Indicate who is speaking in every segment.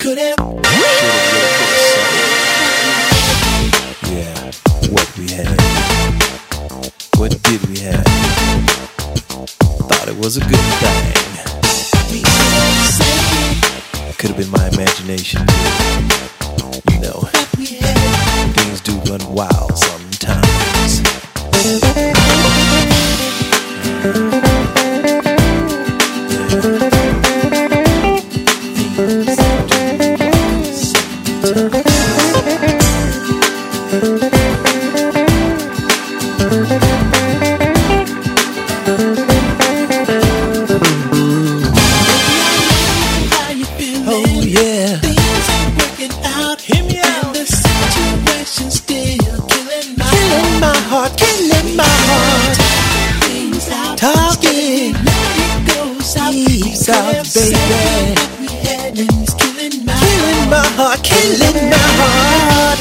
Speaker 1: could have.
Speaker 2: Yeah, what we had. What did we have? Thought it was a good thing. Could have been my imagination. You know, things do run wild sometimes. Oh yeah.
Speaker 1: Things ain't working out. Hear me out. The situation's still killing my heart.
Speaker 2: Killing my heart.
Speaker 1: Things out.
Speaker 2: Talking.
Speaker 1: Let it go south.
Speaker 2: Peace out, baby.
Speaker 1: We had and it's killing my
Speaker 2: Killing my heart. Killing my heart.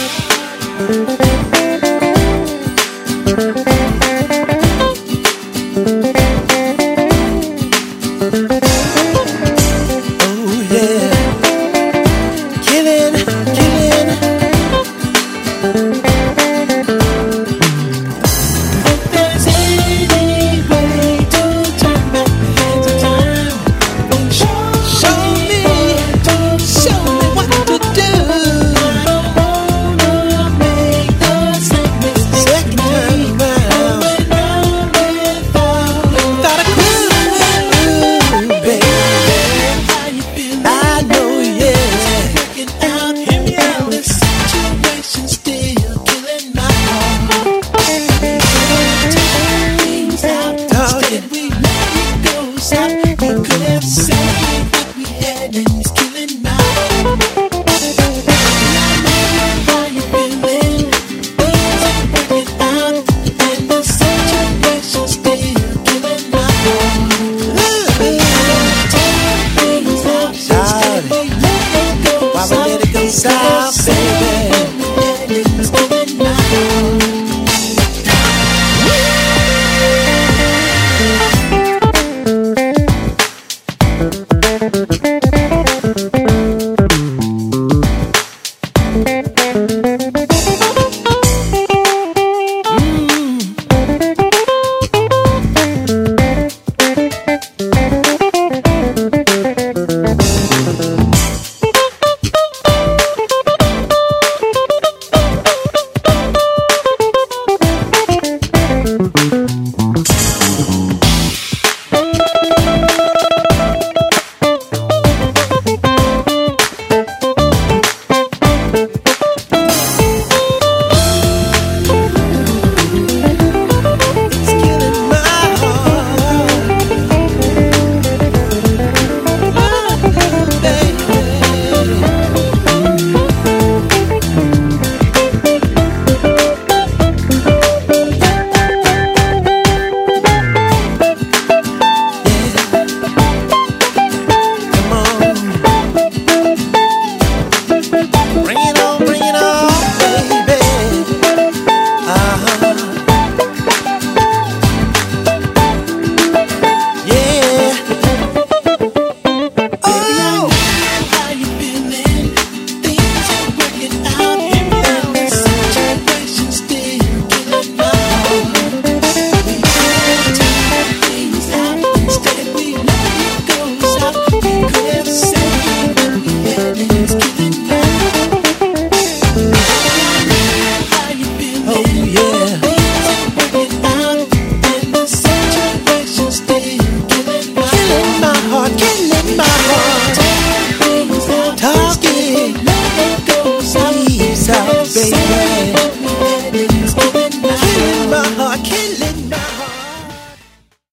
Speaker 2: Oh yeah. Killing, killing.
Speaker 1: If there's any way to turn back the hands of time, then show me what to do. I don't wanna make the same mistake
Speaker 2: Second time around.
Speaker 1: Without a clue,
Speaker 2: Baby,
Speaker 1: how you feeling?
Speaker 2: I know, yeah.
Speaker 1: Working out, hear me out. The situation's still killing my heart. Things out, instead we let it go south. We could have saved what we had, and it's killing my heart. I know how you feeling. Things ain't working out, and the situation's still killing my heart. Things out, instead we let it go
Speaker 2: Why we let it go south,
Speaker 1: south.